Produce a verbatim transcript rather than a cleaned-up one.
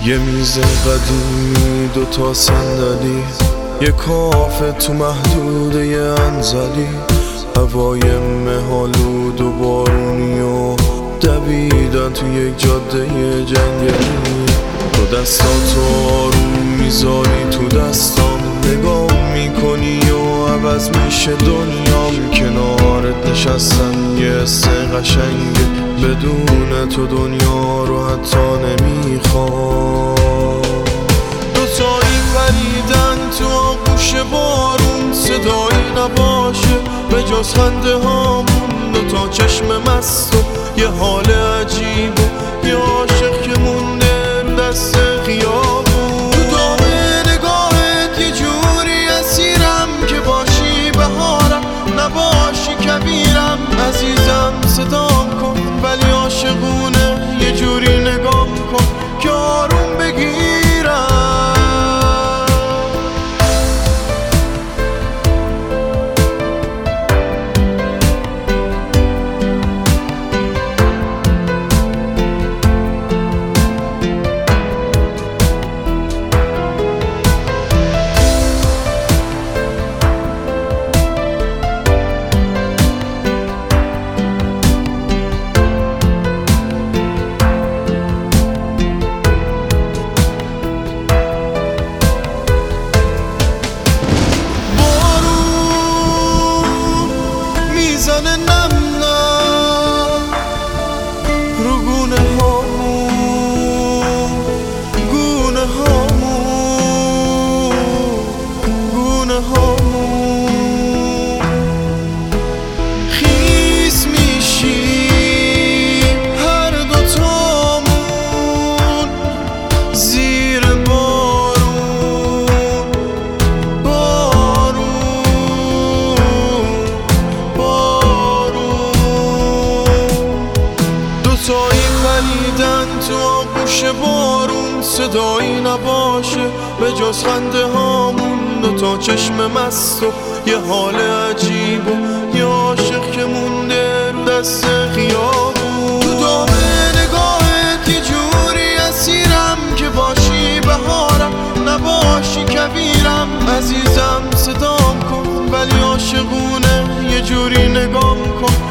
یه میز قدیمی، دوتا صندلی، یه کافه تو محدوده یه انزلی، هوای مه‌آلود و بارونی و دویدن تو یک جاده جنگلی. تو دستاتو آروم میذاری تو دستام، نگاه میکنی و عوض میشه دنیام. کنارت نشستن یه حس قشنگه، بدون تو دنیا رو حتی نمیخوام. دوتایی پریدن تو آغوش بارون، صدایی نباشه به جز خنده هامون. دوتا چشم مست و یه حال عجیب و یه عاشق که مونده رو دست خیابون. تو دامه نگاهت یه جوری اسیرم، که باشی بهارم نباشی کبیرم. عزیزم صدام کن ولی عاشقونه، یه جوری نگاه کن که آروم بگیرم. میزنه نم نم رو گونه هامون، گونه هامون، گونه هامون. خیس میشیم هر دوتامون زیر بارون، دوتایی پریدن تو آغوش بارون، صدایی نباشه به جز خنده هامون. دوتا چشم مست و یه حال عجیب و یه عاشق که مونده رو دست خیابون. تو دامه نگاهت یه جوری اسیرم، که باشی بهارم نباشی کبیرم. عزیزم صدام کن ولی عاشقونه، یه جوری نگاه کن